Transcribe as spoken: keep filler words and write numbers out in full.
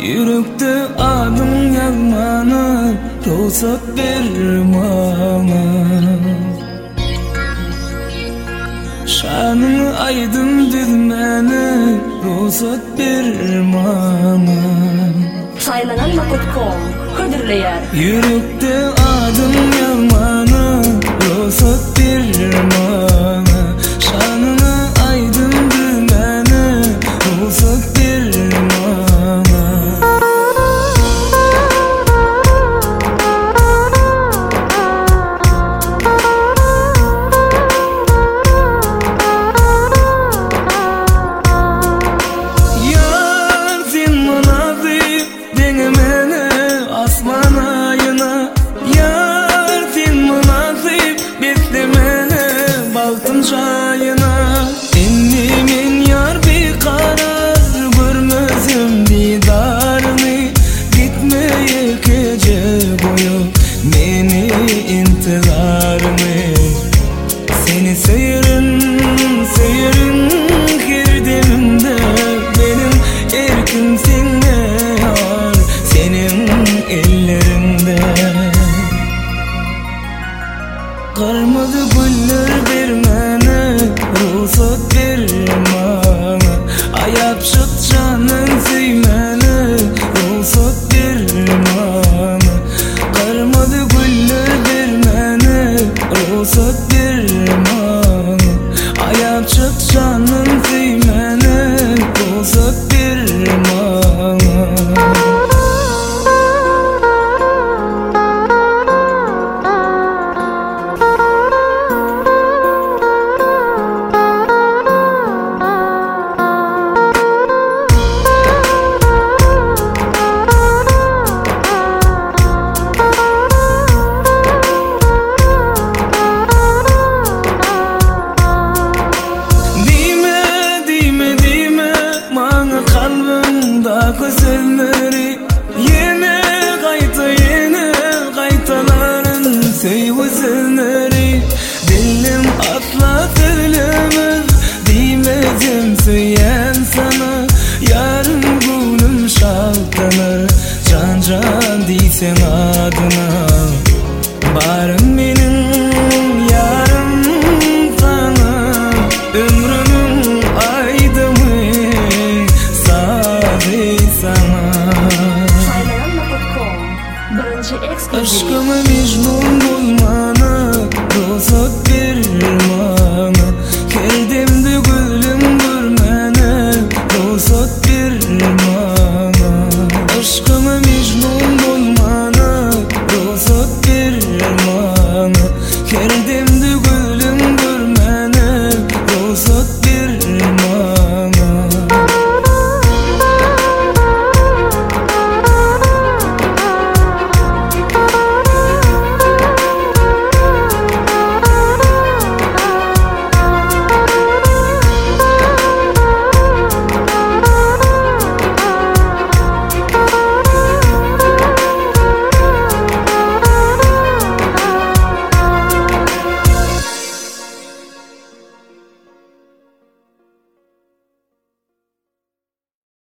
Yürekte adım yazmanı ruhsat ver bana. Şanını aydın düzmeni ruhsat ver bana. Saylanan nokta com Kırdırlayan Yürekte adım yazmanı ruhsat ver bana. Şanını aydın düzmeni ruhsat ver bana. Yar sen münazip denge meni asman ayına. Yar sen münazip besle meni baltın çayına. Inni men yar bir karar görmezim didarını. Gitmeye gece boyu meni intizarını. Seni seyirin, seyirin girdimde benim erkimsin yar senin ellerinde. Kırmızı güller vermene ruhsat ver bana. Ayapşık canın sevmene ruhsat ver bana. Kırmızı güller vermene ruhsat ver bana. Ayapşık canın sevmene ruhsat ver bana. Güzelleri yine kayta yine kaytaların sevgiselleri. Dilim atla söylemez dimezim söyleyen sana. Yarın gülüm şaltanır can can diysen adına. Barım benim yarım sana ömrümün aydımı sabi sana. Saylanan nokta com Birinci ekskluzif Aşkımı mecnun bulmanı ruhsat